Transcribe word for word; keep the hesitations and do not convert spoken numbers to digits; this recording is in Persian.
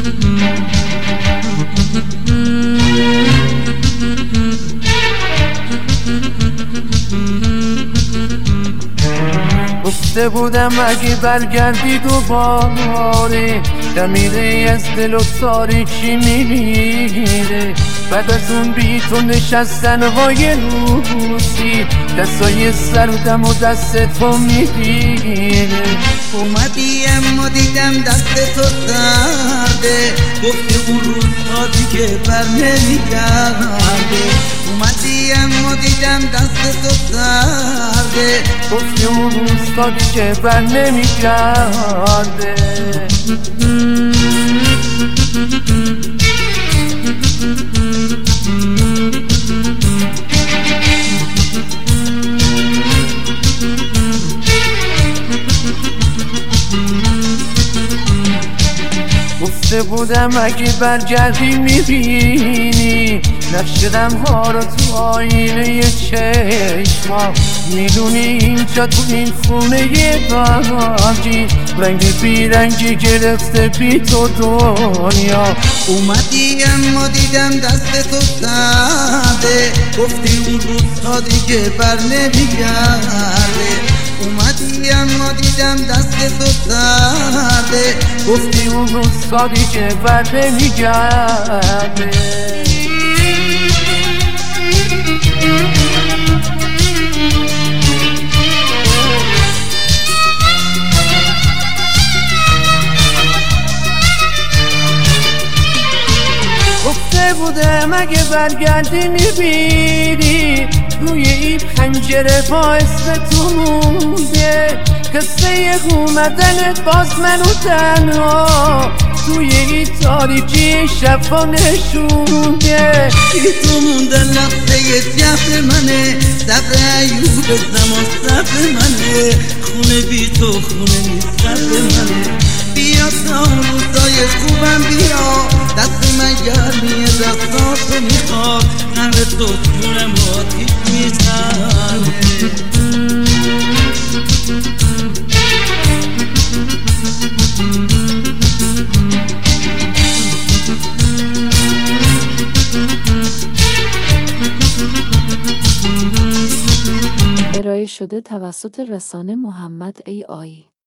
گفته بودم اگه برگردی دوباره دمیره از دل و تاریکی میمیره. بعد از اون بی تو نشستن های روسی دستای سردم و دست تو میگیره. اومدی اما دیدم دست تو سرده، گفتی اون روزها دیگه بر نمیگرده. اومدی اما دیدم دست تو سرده، گفتی اون روزها دیگه بر نمیگرده. گفته بودم اگه برگردی میبینی نقش غمها رو تو آینه چشما. میدونی اینجا تو این خونه غمگین رنگ بیرنگی گرفته بی تو دنیا. اومدی اما دیدم دست تو سرده، گفتی اون روزها دیگه بر نمیگرده. اومدی اما دیدم دست تو سرده، گفتی اون روزها دیگه بر نمیگرده. گفته بودم اگه برگردی میبینی روی این پنجره با اسم تو مونده. قصه اومدنت باز منو تنها توی این تاریکی شفا نشونده. بی تو موندن لحظه جهد منه، صبر ایوب زمان صبر منه. خونه بی تو خونه نیست صبر منه. بیا تا روزای خوبم بیا، دست من گرمیه دستاتو میخواد. قهر تو جونم آتیش میزنه. ارائه شده توسط رسانه محمد ای آی